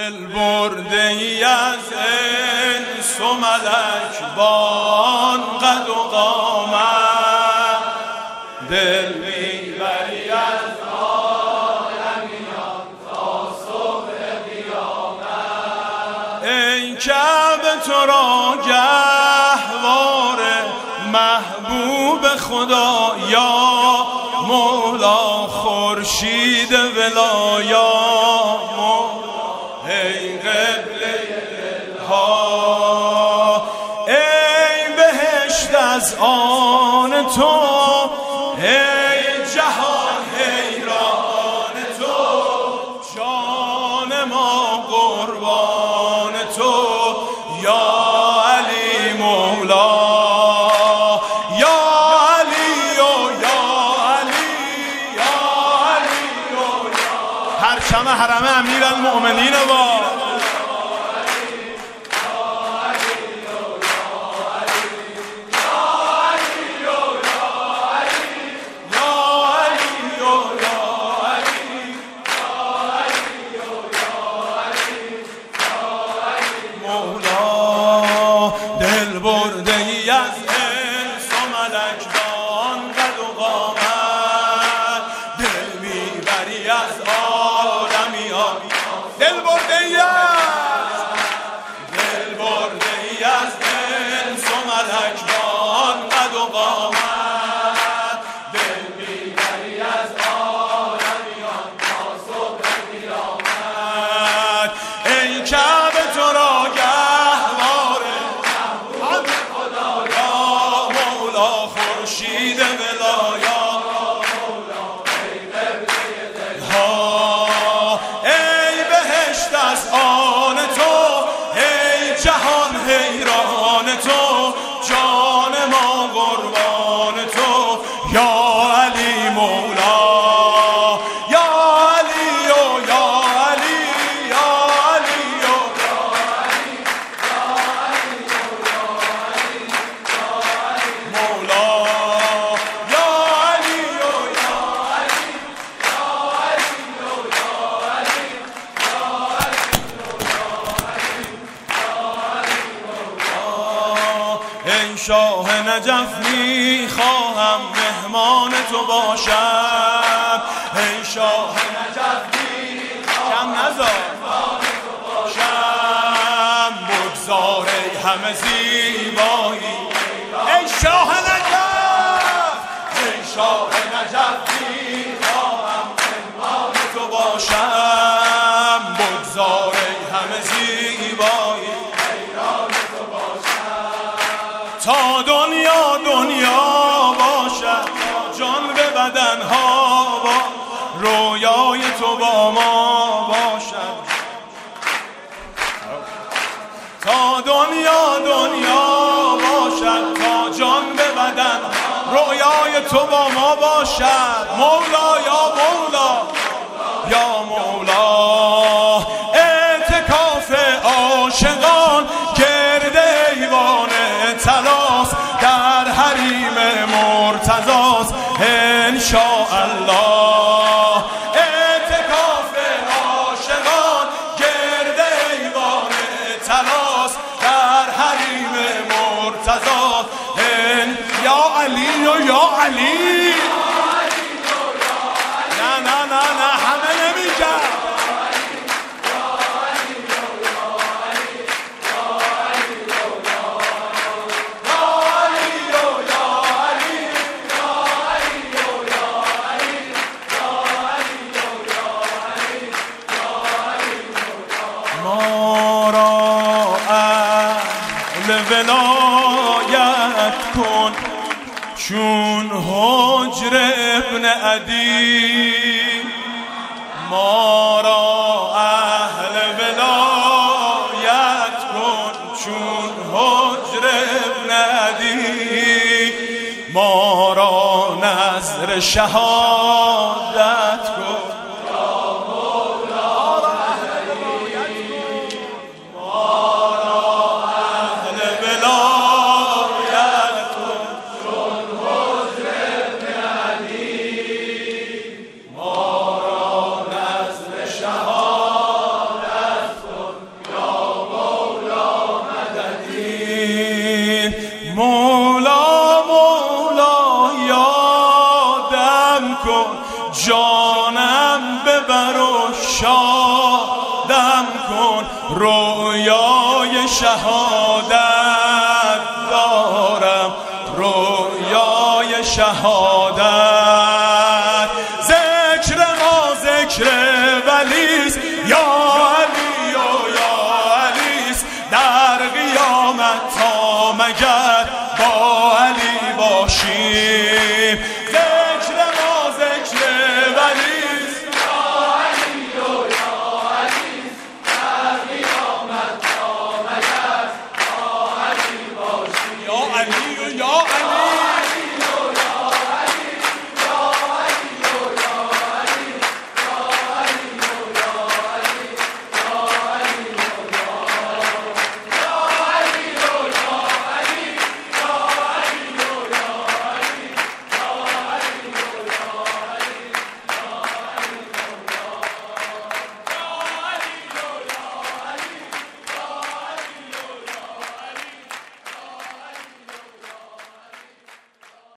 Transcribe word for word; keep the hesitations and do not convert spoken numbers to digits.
دل برده ای از انس و ملک بان قد و قامت، دل میبری از عالمیان تا صبح قیامت. ای کعبه تو را گهوار محبوب خدا، یا مولا خورشید ولایا، ای قبله دلها، ای بهشت از آن تو، ای جهان حیران تو، جان ما قربان تو، یا علی مولا، پرچم حرم امیرالمؤمنین با مولا، دل برده ای از انس و ملک بان قد و قامت، دل میبری از آدمیان، دل برده ای از دل برده ای از انس و ملک بان قد و قامت، دل میبری از آدمیان تا صبح قیامت. ای کعبه تو را گهوار محبوب خدا، یا مولا خورشید ولایا، از آن تو، ای جهان حیران تو، جان ما قربان تو، یا علی مولا، یا علی و یا علی، یا علی و یا علی، یا علی و یا علی، یا علی مولا، یا علی و یا علی، یا علی و یا علی، ای شاه نجف میخواهم مهمان تو باشم، ای شاه نجف میخواهم مهمان تو باشم، بگذار ای همه زیبایی، ای شاه نجف، ای شاه نجف میخواهم مهمان تو باشم، بگذار ای همه زیبایی، تا دنیا دنیا باشد، جان به بدن ها با رویای تو با ما باشد، تا دنیا دنیا باشد، تا جان به بدن رویای تو با ما باشد. مولا یا مولا، یا مولا، اعتکاف عاشقان گرد ایوان تلاس در حریم مرتضاست انشاءالله، اعتکاف عاشقان گرد ایوان تلاس در حریم مرتضاست، یا علی و یا علی، نه نه نه نه همه نمیگن، ما را اهل ولایت کن چون حجر ابن عدی، ما را اهل ولایت کن چون حجر ابن عدی، ما را نذر شهادت کن، کن رویای شهادت دارم، رویای شهادت